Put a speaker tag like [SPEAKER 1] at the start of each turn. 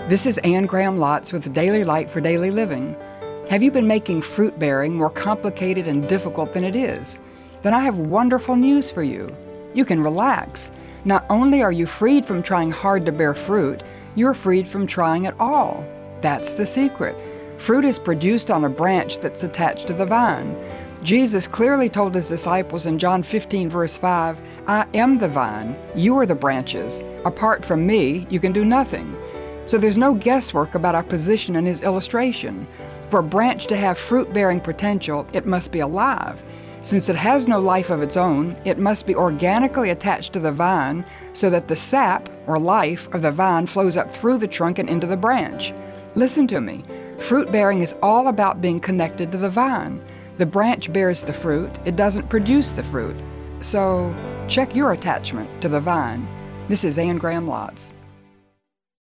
[SPEAKER 1] This is Anne Graham Lotz with Daily Light for Daily Living. Have you been making fruit bearing more complicated and difficult than it is? Then I have wonderful news for you. You can relax. Not only are you freed from trying hard to bear fruit, you're freed from trying at all. That's the secret. Fruit is produced on a branch that's attached to the vine. Jesus clearly told his disciples in John 15, verse 5, "I am the vine, you are the branches. Apart from me, you can do nothing." So there's no guesswork about our position in his illustration. For a branch to have fruit-bearing potential, it must be alive. Since it has no life of its own, it must be organically attached to the vine so that the sap, or life, of the vine flows up through the trunk and into the branch. Listen to me. Fruit-bearing is all about being connected to the vine. The branch bears the fruit, it doesn't produce the fruit. So check your attachment to the vine. This is Anne Graham Lotz.